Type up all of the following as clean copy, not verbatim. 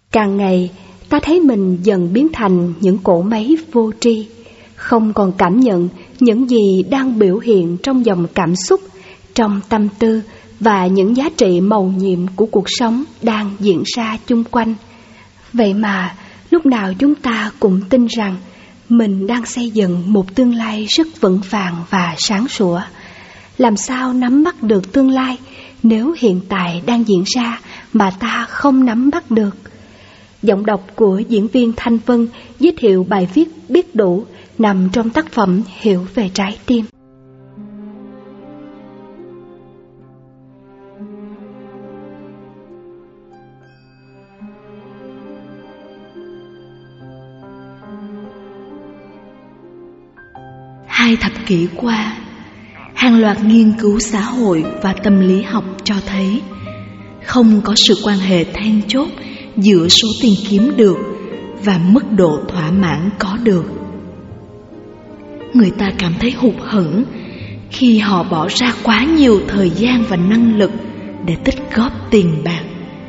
Càng ngày, ta thấy mình dần biến thành những cỗ máy vô tri, không còn cảm nhận những gì đang biểu hiện trong dòng cảm xúc, trong tâm tư và những giá trị mầu nhiệm của cuộc sống đang diễn ra chung quanh. Vậy mà, lúc nào chúng ta cũng tin rằng mình đang xây dựng một tương lai rất vững vàng và sáng sủa. Làm sao nắm bắt được tương lai nếu hiện tại đang diễn ra mà ta không nắm bắt được? Giọng đọc của diễn viên Thanh Vân giới thiệu bài viết Biết Đủ nằm trong tác phẩm Hiểu về trái tim. Hai thập kỷ qua, hàng loạt nghiên cứu xã hội và tâm lý học cho thấy không có sự quan hệ then chốt giữa số tiền kiếm được và mức độ thỏa mãn có được. Người ta cảm thấy hụt hẫng khi họ bỏ ra quá nhiều thời gian và năng lực để tích góp tiền bạc.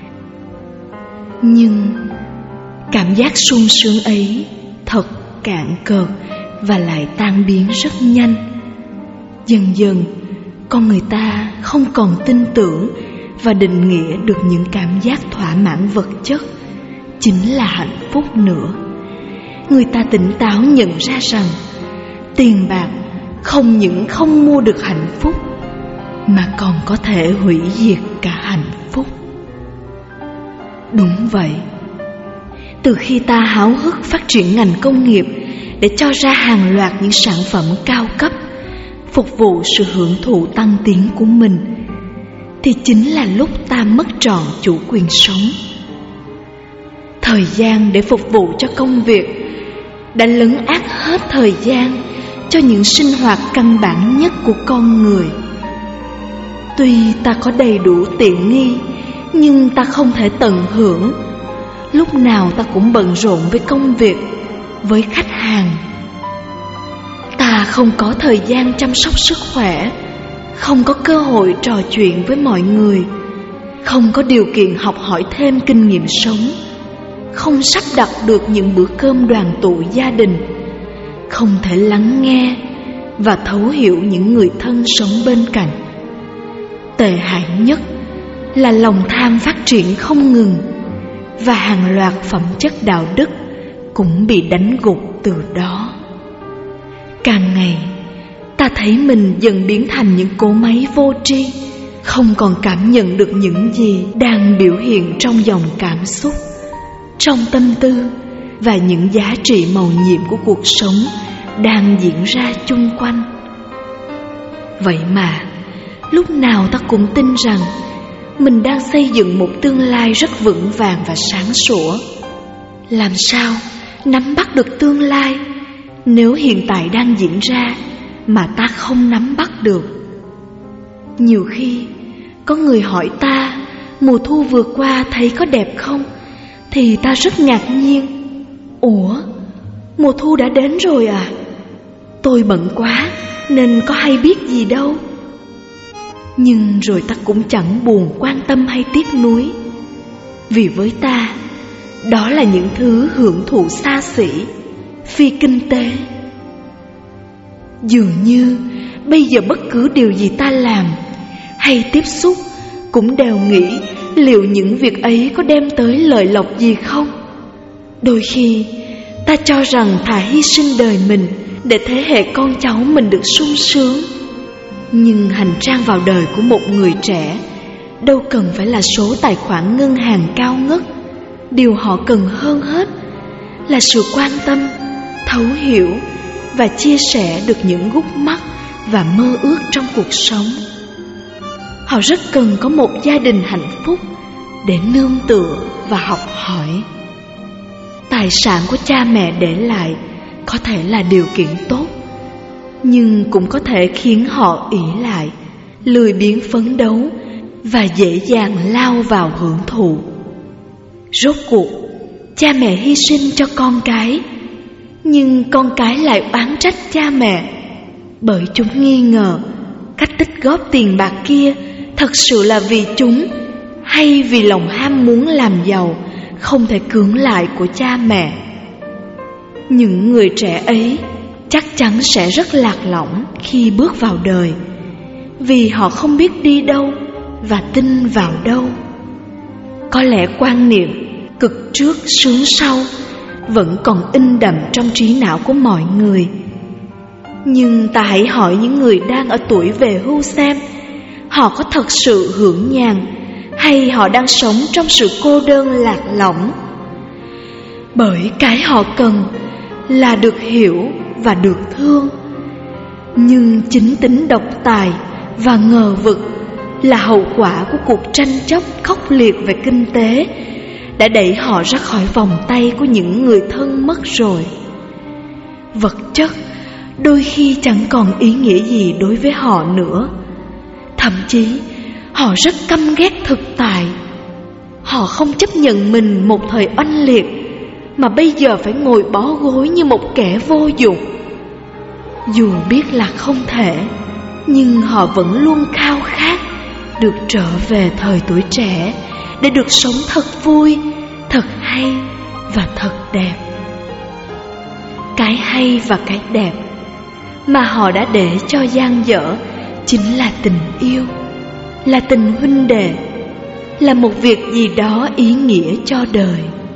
Nhưng cảm giác sung sướng ấy thật cạn cợt và lại tan biến rất nhanh. Dần dần, con người ta không còn tin tưởng và định nghĩa được những cảm giác thỏa mãn vật chất chính là hạnh phúc nữa. Người ta tỉnh táo nhận ra rằng tiền bạc không những không mua được hạnh phúc mà còn có thể hủy diệt cả hạnh phúc. Đúng vậy, từ khi ta háo hức phát triển ngành công nghiệp để cho ra hàng loạt những sản phẩm cao cấp phục vụ sự hưởng thụ tăng tiến của mình, thì chính là lúc ta mất trọn chủ quyền sống. Thời gian để phục vụ cho công việc đã lấn át hết thời gian cho những sinh hoạt căn bản nhất của con người. Tuy ta có đầy đủ tiện nghi, nhưng ta không thể tận hưởng. Lúc nào ta cũng bận rộn với công việc, với khách hàng. Ta không có thời gian chăm sóc sức khỏe, không có cơ hội trò chuyện với mọi người, không có điều kiện học hỏi thêm kinh nghiệm sống, không sắp đặt được những bữa cơm đoàn tụ gia đình, không thể lắng nghe và thấu hiểu những người thân sống bên cạnh. Tệ hại nhất là lòng tham phát triển không ngừng, và hàng loạt phẩm chất đạo đức cũng bị đánh gục từ đó. Càng ngày, ta thấy mình dần biến thành những cỗ máy vô tri, không còn cảm nhận được những gì đang biểu hiện trong dòng cảm xúc, trong tâm tư và những giá trị mầu nhiệm của cuộc sống đang diễn ra chung quanh. Vậy mà, lúc nào ta cũng tin rằng mình đang xây dựng một tương lai rất vững vàng và sáng sủa. Làm sao nắm bắt được tương lai nếu hiện tại đang diễn ra mà ta không nắm bắt được? Nhiều khi có người hỏi ta mùa thu vừa qua thấy có đẹp không, thì ta rất ngạc nhiên. Ủa, mùa thu đã đến rồi à? Tôi bận quá nên có hay biết gì đâu. Nhưng rồi ta cũng chẳng buồn quan tâm hay tiếc nuối, vì với ta đó là những thứ hưởng thụ xa xỉ, phi kinh tế. Dường như bây giờ bất cứ điều gì ta làm hay tiếp xúc cũng đều nghĩ liệu những việc ấy có đem tới lợi lộc gì không. Đôi khi ta cho rằng thà hy sinh đời mình để thế hệ con cháu mình được sung sướng. Nhưng hành trang vào đời của một người trẻ đâu cần phải là số tài khoản ngân hàng cao ngất. Điều họ cần hơn hết là sự quan tâm, thấu hiểu và chia sẻ được những gút mắt và mơ ước trong cuộc sống. Họ rất cần có một gia đình hạnh phúc để nương tựa và học hỏi. Tài sản của cha mẹ để lại có thể là điều kiện tốt, nhưng cũng có thể khiến họ ỷ lại, lười biếng phấn đấu và dễ dàng lao vào hưởng thụ. Rốt cuộc, cha mẹ hy sinh cho con cái, nhưng con cái lại oán trách cha mẹ, bởi chúng nghi ngờ cách tích góp tiền bạc kia thật sự là vì chúng, hay vì lòng ham muốn làm giàu không thể cưỡng lại của cha mẹ. Những người trẻ ấy chắc chắn sẽ rất lạc lõng khi bước vào đời, vì họ không biết đi đâu và tin vào đâu. Có lẽ quan niệm cực trước sướng sau vẫn còn in đậm trong trí não của mọi người. Nhưng ta hãy hỏi những người đang ở tuổi về hưu xem họ có thật sự hưởng nhàn, hay họ đang sống trong sự cô đơn lạc lõng. Bởi cái họ cần là được hiểu và được thương. Nhưng chính tính độc tài và ngờ vực là hậu quả của cuộc tranh chấp khốc liệt về kinh tế đã đẩy họ ra khỏi vòng tay của những người thân mất rồi. Vật chất đôi khi chẳng còn ý nghĩa gì đối với họ nữa. Thậm chí họ rất căm ghét thực tại. Họ không chấp nhận mình một thời oanh liệt mà bây giờ phải ngồi bó gối như một kẻ vô dụng. Dù biết là không thể, nhưng họ vẫn luôn khao khát được trở về thời tuổi trẻ để được sống thật vui, thật hay và thật đẹp. Cái hay và cái đẹp mà họ đã để cho dang dở chính là tình yêu, là tình huynh đệ, là một việc gì đó ý nghĩa cho đời.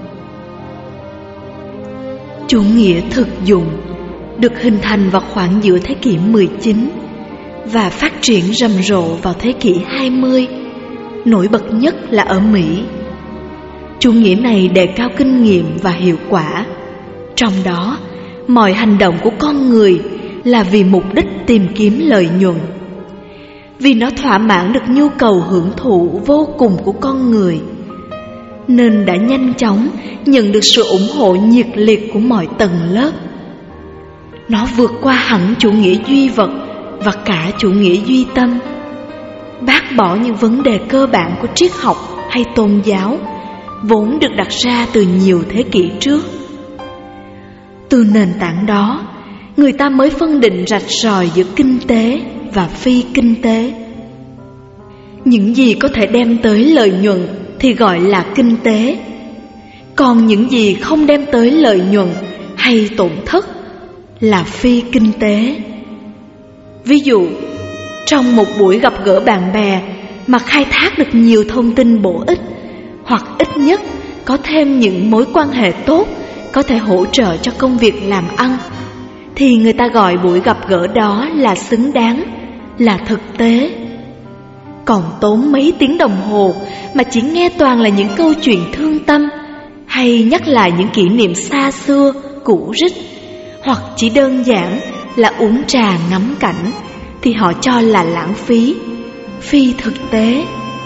Chủ nghĩa thực dụng được hình thành vào khoảng giữa thế kỷ 19 và phát triển rầm rộ vào thế kỷ 20, nổi bật nhất là ở Mỹ. Chủ nghĩa này đề cao kinh nghiệm và hiệu quả, trong đó mọi hành động của con người là vì mục đích tìm kiếm lợi nhuận. Vì nó thỏa mãn được nhu cầu hưởng thụ vô cùng của con người, nên đã nhanh chóng nhận được sự ủng hộ nhiệt liệt của mọi tầng lớp. Nó vượt qua hẳn chủ nghĩa duy vật và cả chủ nghĩa duy tâm, bác bỏ những vấn đề cơ bản của triết học hay tôn giáo vốn được đặt ra từ nhiều thế kỷ trước. Từ nền tảng đó, người ta mới phân định rạch ròi giữa kinh tế và phi kinh tế. Những gì có thể đem tới lợi nhuận thì gọi là kinh tế, còn những gì không đem tới lợi nhuận hay tổn thất là phi kinh tế. Ví dụ, trong một buổi gặp gỡ bạn bè mà khai thác được nhiều thông tin bổ ích, hoặc ít nhất có thêm những mối quan hệ tốt có thể hỗ trợ cho công việc làm ăn, thì người ta gọi buổi gặp gỡ đó là xứng đáng, là thực tế. Còn tốn mấy tiếng đồng hồ mà chỉ nghe toàn là những câu chuyện thương tâm, hay nhắc lại những kỷ niệm xa xưa, cũ rích, hoặc chỉ đơn giản là uống trà ngắm cảnh, thì họ cho là lãng phí, phi thực tế.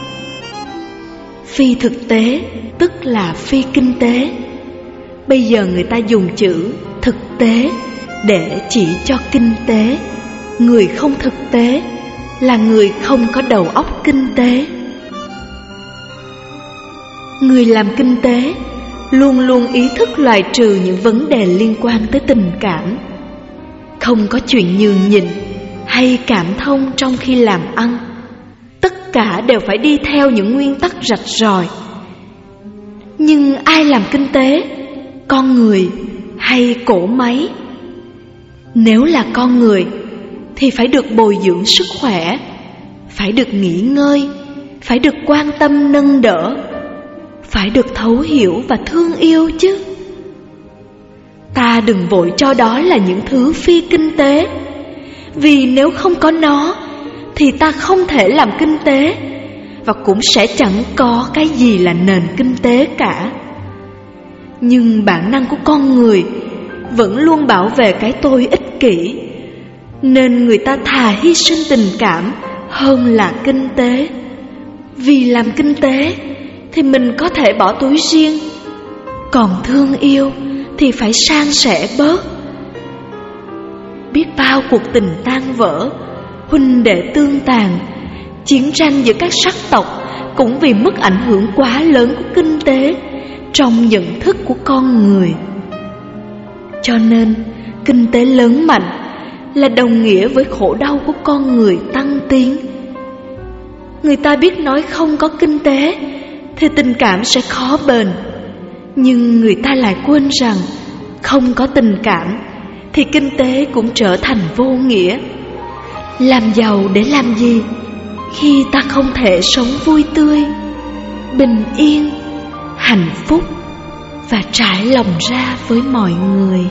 Phi thực tế tức là phi kinh tế. Bây giờ người ta dùng chữ thực tế để chỉ cho kinh tế. Người không thực tế là người không có đầu óc kinh tế. Người làm kinh tế luôn luôn ý thức loại trừ những vấn đề liên quan tới tình cảm. Không có chuyện nhường nhịn hay cảm thông trong khi làm ăn. Tất cả đều phải đi theo những nguyên tắc rạch ròi. Nhưng ai làm kinh tế? Con người hay cỗ máy? Nếu là con người thì phải được bồi dưỡng sức khỏe, phải được nghỉ ngơi, phải được quan tâm nâng đỡ, phải được thấu hiểu và thương yêu chứ. Ta đừng vội cho đó là những thứ phi kinh tế, vì nếu không có nó thì ta không thể làm kinh tế, và cũng sẽ chẳng có cái gì là nền kinh tế cả. Nhưng bản năng của con người vẫn luôn bảo vệ cái tôi ích kỷ, nên người ta thà hy sinh tình cảm hơn là kinh tế. Vì làm kinh tế thì mình có thể bỏ túi riêng, còn thương yêu thì phải san sẻ bớt. Biết bao cuộc tình tan vỡ, huynh đệ tương tàn, chiến tranh giữa các sắc tộc cũng vì mức ảnh hưởng quá lớn của kinh tế trong nhận thức của con người. Cho nên kinh tế lớn mạnh là đồng nghĩa với khổ đau của con người tăng tiến. Người ta biết nói không có kinh tế thì tình cảm sẽ khó bền, Nhưng người ta lại quên rằng không có tình cảm thì kinh tế cũng trở thành vô nghĩa. Làm giàu để làm gì khi ta không thể sống vui tươi, bình yên, hạnh phúc và trải lòng ra với mọi người?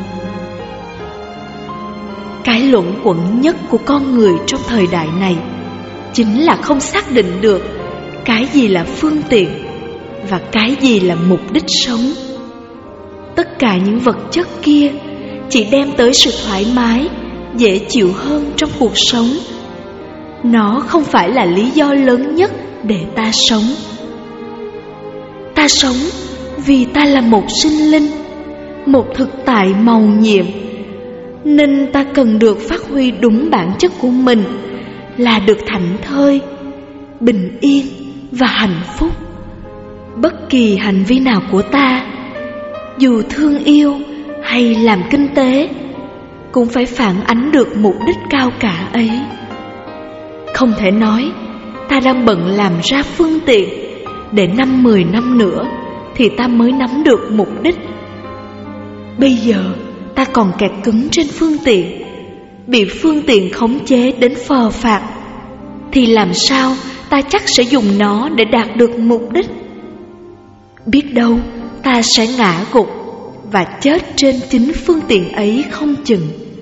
Cái luẩn quẩn nhất của con người trong thời đại này chính là không xác định được cái gì là phương tiện và cái gì là mục đích sống. Tất cả những vật chất kia chỉ đem tới sự thoải mái, dễ chịu hơn trong cuộc sống. Nó không phải là lý do lớn nhất để ta sống. Ta sống vì ta là một sinh linh, một thực tại màu nhiệm, nên ta cần được phát huy đúng bản chất của mình là được thảnh thơi, bình yên và hạnh phúc. Bất kỳ hành vi nào của ta, dù thương yêu hay làm kinh tế, cũng phải phản ánh được mục đích cao cả ấy. Không thể nói ta đang bận làm ra phương tiện để 5-10 năm nữa thì ta mới nắm được mục đích. Bây giờ ta còn kẹt cứng trên phương tiện, bị phương tiện khống chế đến phờ phạc, thì làm sao ta chắc sẽ dùng nó để đạt được mục đích? Biết đâu ta sẽ ngã gục và chết trên chính phương tiện ấy không chừng.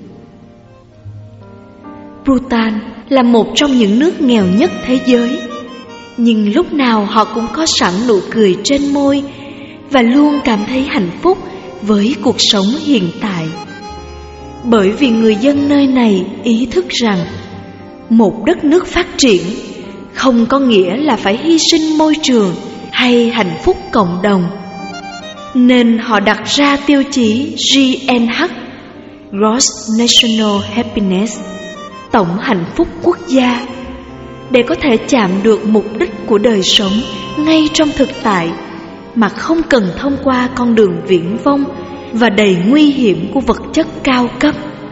Bhutan là một trong những nước nghèo nhất thế giới, nhưng lúc nào họ cũng có sẵn nụ cười trên môi và luôn cảm thấy hạnh phúc với cuộc sống hiện tại. Bởi vì người dân nơi này ý thức rằng một đất nước phát triển không có nghĩa là phải hy sinh môi trường hay hạnh phúc cộng đồng, nên họ đặt ra tiêu chí GNH, Gross National Happiness, tổng hạnh phúc quốc gia, để có thể chạm được mục đích của đời sống ngay trong thực tại, mà không cần thông qua con đường viển vông và đầy nguy hiểm của vật chất cao cấp.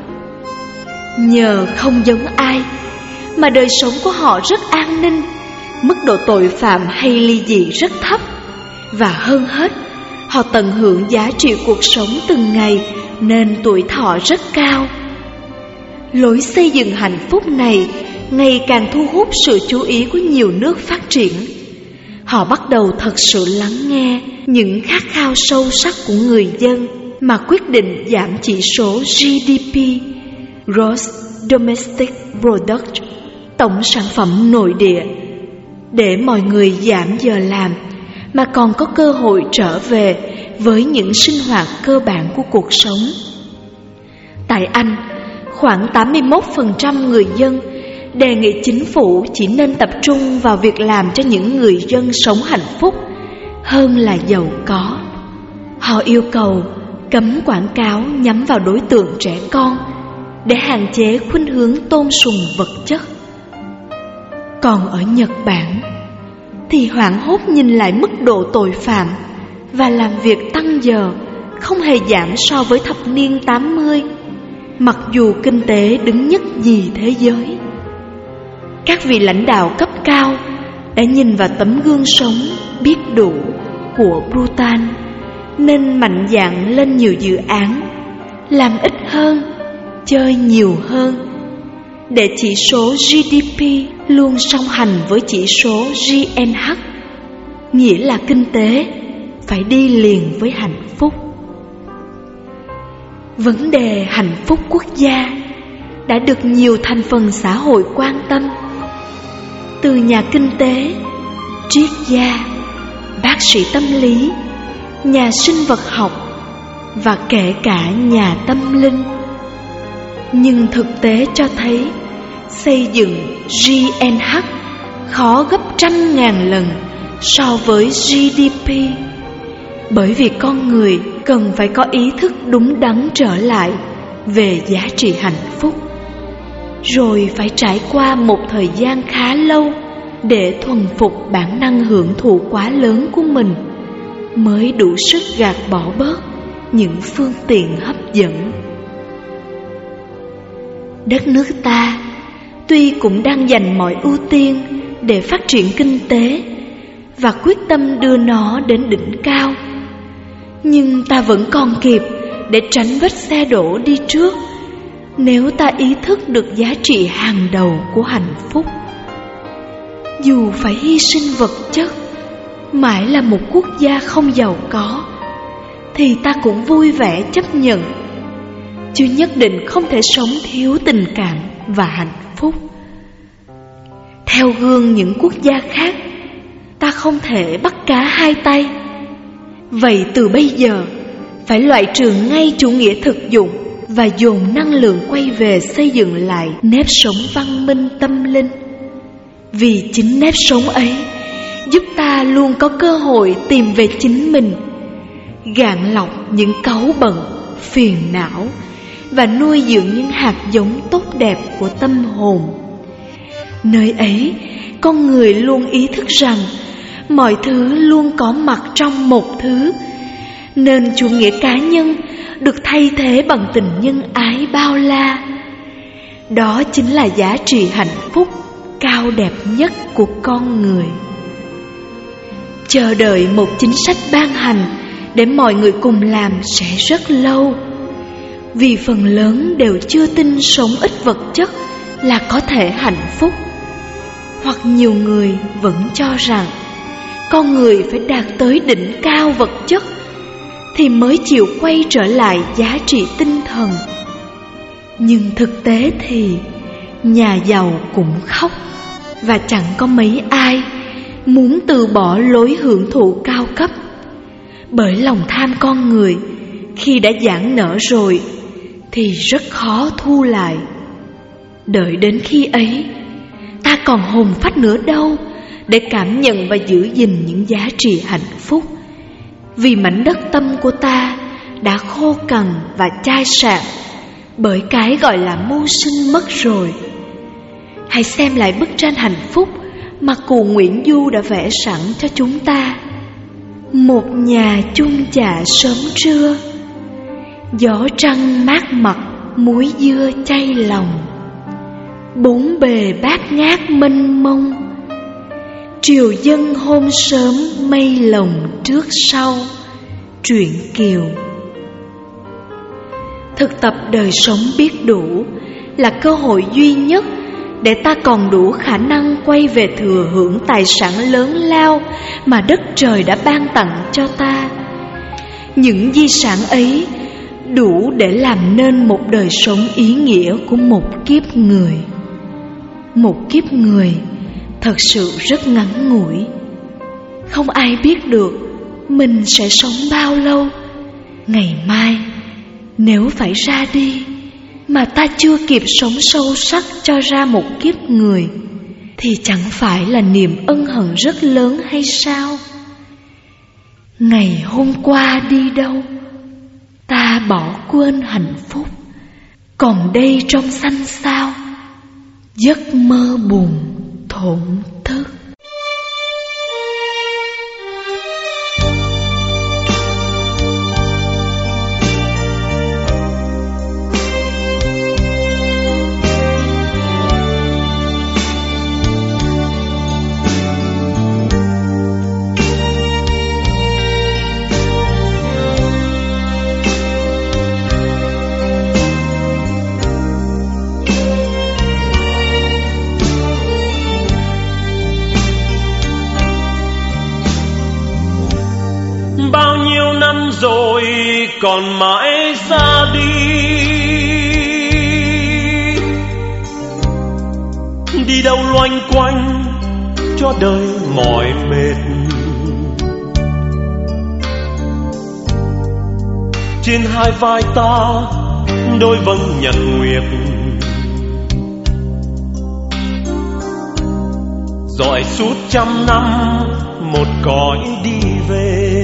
Nhờ không giống ai mà đời sống của họ rất an ninh, mức độ tội phạm hay ly dị rất thấp, và hơn hết, họ tận hưởng giá trị cuộc sống từng ngày nên tuổi thọ rất cao. Lối xây dựng hạnh phúc này ngày càng thu hút sự chú ý của nhiều nước phát triển. Họ bắt đầu thật sự lắng nghe những khát khao sâu sắc của người dân mà quyết định giảm chỉ số GDP, Gross Domestic Product, tổng sản phẩm nội địa, để mọi người giảm giờ làm mà còn có cơ hội trở về với những sinh hoạt cơ bản của cuộc sống. Tại Anh, khoảng 81% người dân đề nghị chính phủ chỉ nên tập trung vào việc làm cho những người dân sống hạnh phúc hơn là giàu có. Họ yêu cầu cấm quảng cáo nhắm vào đối tượng trẻ con để hạn chế khuynh hướng tôn sùng vật chất. Còn ở Nhật Bản thì hoảng hốt nhìn lại mức độ tội phạm và làm việc tăng giờ không hề giảm so với thập niên 80, mặc dù kinh tế đứng nhất nhì thế giới. Các vị lãnh đạo cấp cao đã nhìn vào tấm gương sống biết đủ của Bhutan, nên mạnh dạn lên nhiều dự án, làm ít hơn, chơi nhiều hơn, để chỉ số GDP luôn song hành với chỉ số GNH, nghĩa là kinh tế phải đi liền với hạnh phúc. Vấn đề hạnh phúc quốc gia đã được nhiều thành phần xã hội quan tâm, từ nhà kinh tế, triết gia, bác sĩ tâm lý, nhà sinh vật học và kể cả nhà tâm linh. Nhưng thực tế cho thấy xây dựng GNH khó gấp 100.000 lần so với GDP, bởi vì con người cần phải có ý thức đúng đắn trở lại về giá trị hạnh phúc, rồi phải trải qua một thời gian khá lâu để thuần phục bản năng hưởng thụ quá lớn của mình, mới đủ sức gạt bỏ bớt những phương tiện hấp dẫn. Đất nước ta tuy cũng đang dành mọi ưu tiên để phát triển kinh tế và quyết tâm đưa nó đến đỉnh cao, Nhưng ta vẫn còn kịp để tránh vết xe đổ đi trước, nếu ta ý thức được giá trị hàng đầu của hạnh phúc. Dù phải hy sinh vật chất, mãi là một quốc gia không giàu có, thì ta cũng vui vẻ chấp nhận, chứ nhất định không thể sống thiếu tình cảm và hạnh phúc. Theo gương những quốc gia khác, ta không thể bắt cá hai tay. Vậy từ bây giờ, phải loại trừ ngay chủ nghĩa thực dụng và dồn năng lượng quay về xây dựng lại nếp sống văn minh tâm linh. Vì chính nếp sống ấy giúp ta luôn có cơ hội tìm về chính mình, gạn lọc những cáu bận, phiền não và nuôi dưỡng những hạt giống tốt đẹp của tâm hồn. Nơi ấy, con người luôn ý thức rằng mọi thứ luôn có mặt trong một thứ, nên chủ nghĩa cá nhân được thay thế bằng tình nhân ái bao la. Đó chính là giá trị hạnh phúc cao đẹp nhất của con người. Chờ đợi một chính sách ban hành để mọi người cùng làm sẽ rất lâu, vì phần lớn đều chưa tin sống ít vật chất là có thể hạnh phúc. Hoặc nhiều người vẫn cho rằng con người phải đạt tới đỉnh cao vật chất thì mới chịu quay trở lại giá trị tinh thần. Nhưng thực tế thì nhà giàu cũng khóc, và chẳng có mấy ai muốn từ bỏ lối hưởng thụ cao cấp. Bởi lòng tham con người khi đã giãn nở rồi thì rất khó thu lại. Đợi đến khi ấy, ta còn hồn phách nữa đâu để cảm nhận và giữ gìn những giá trị hạnh phúc. Vì mảnh đất tâm của ta đã khô cằn và chai sạn bởi cái gọi là mưu sinh mất rồi. Hãy xem lại bức tranh hạnh phúc mà cụ Nguyễn Du đã vẽ sẵn cho chúng ta. Một nhà chung chạ sớm trưa, gió trăng mát mặt, muối dưa chay lòng. Bốn bề bát ngát mênh mông, triều dân hôm sớm mây lồng trước sau. Truyện Kiều. Thực tập đời sống biết đủ là cơ hội duy nhất để ta còn đủ khả năng quay về thừa hưởng tài sản lớn lao mà đất trời đã ban tặng cho ta. Những di sản ấy đủ để làm nên một đời sống ý nghĩa của một kiếp người. Một kiếp người thật sự rất ngắn ngủi. Không ai biết được mình sẽ sống bao lâu. Ngày mai nếu phải ra đi mà ta chưa kịp sống sâu sắc cho ra một kiếp người, thì chẳng phải là niềm ân hận rất lớn hay sao? Ngày hôm qua đi đâu, ta bỏ quên hạnh phúc, còn đây trong xanh sao, giấc mơ buồn thổn thức. Rồi còn mãi ra đi, đi đâu loanh quanh cho đời mỏi mệt. Trên hai vai ta đôi vầng nhật nguyệt, dõi suốt trăm năm một cõi đi về.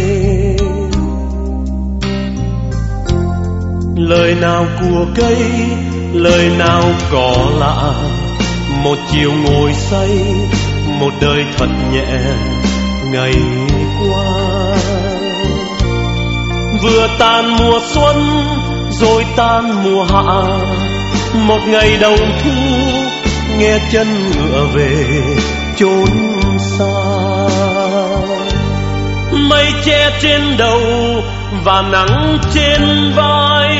Lời nào của cây, lời nào cỏ lạ, một chiều ngồi say, một đời thật nhẹ ngày qua. Vừa tan mùa xuân rồi tan mùa hạ, một ngày đầu thu nghe chân ngựa về chốn xa. Mây che trên đầu và nắng trên vai.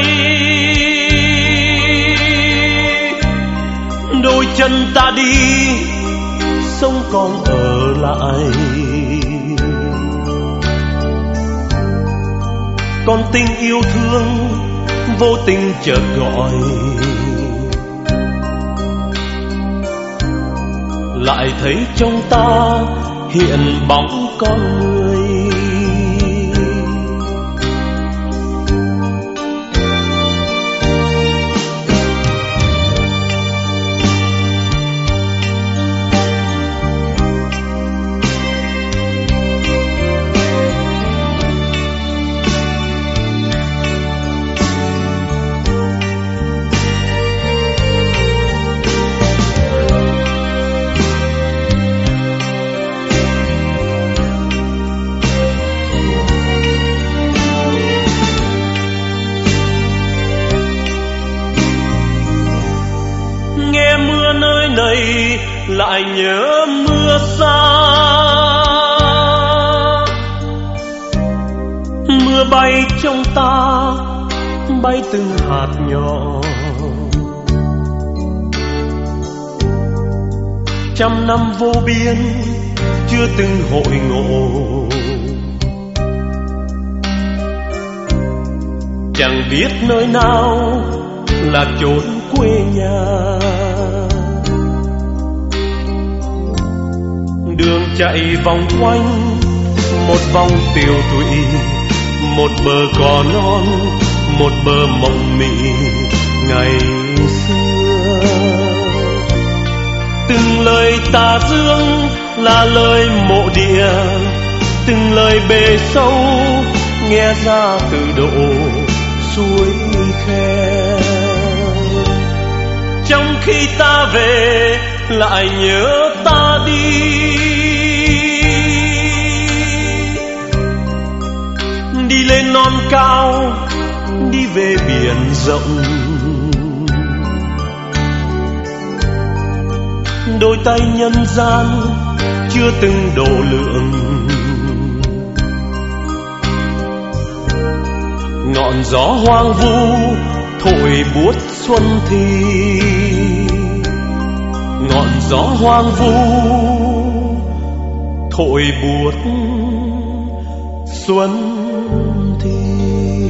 Đôi chân ta đi, sống còn ở lại. Còn tình yêu thương vô tình chợt gọi, lại thấy trong ta hiện bóng con người. Lại nhớ mưa xa, mưa bay trong ta, bay từng hạt nhỏ. Trăm năm vô biên chưa từng hội ngộ, chẳng biết nơi nào là chốn quê nhà. Đường chạy vòng quanh một vòng tiều tụy, một bờ cỏ non, một bờ mộng mị ngày xưa. Từng lời tà dương là lời mộ địa, từng lời bề sâu nghe ra từ độ suối khe. Trong khi ta về lại nhớ ta đi, đi lên non cao, đi về biển rộng. Đôi tay nhân gian chưa từng độ lượng, ngọn gió hoang vu thổi buốt xuân thì, ngọn gió hoang vu thổi buốt xuân thì.